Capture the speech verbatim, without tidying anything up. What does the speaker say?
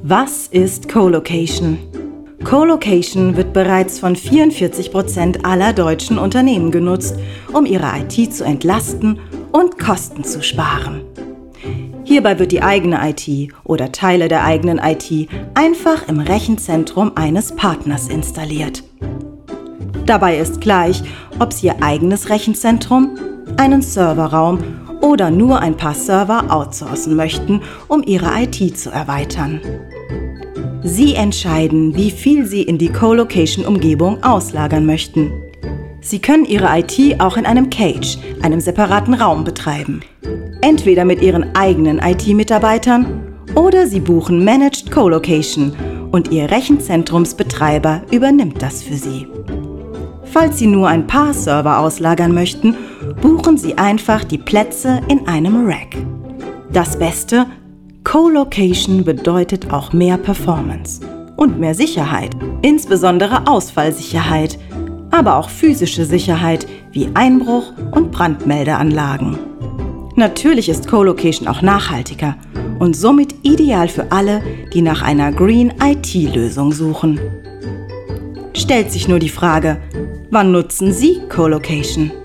Was ist Colocation? Colocation wird bereits von vierundvierzig Prozent aller deutschen Unternehmen genutzt, um ihre I T zu entlasten und Kosten zu sparen. Hierbei wird die eigene I T oder Teile der eigenen I T einfach im Rechenzentrum eines Partners installiert. Dabei ist gleich, ob Sie Ihr eigenes Rechenzentrum, einen Serverraum oder nur ein paar Server outsourcen möchten, um Ihre I T zu erweitern. Sie entscheiden, wie viel Sie in die Colocation-Umgebung auslagern möchten. Sie können Ihre I T auch in einem Cage, einem separaten Raum, betreiben. Entweder mit Ihren eigenen I T-Mitarbeitern oder Sie buchen Managed Colocation und Ihr Rechenzentrumsbetreiber übernimmt das für Sie. Falls Sie nur ein paar Server auslagern möchten, buchen Sie einfach die Plätze in einem Rack. Das Beste: Colocation bedeutet auch mehr Performance und mehr Sicherheit, insbesondere Ausfallsicherheit, aber auch physische Sicherheit wie Einbruch- und Brandmeldeanlagen. Natürlich ist Colocation auch nachhaltiger und somit ideal für alle, die nach einer Green I T-Lösung suchen. Stellt sich nur die Frage: Wann nutzen Sie Colocation?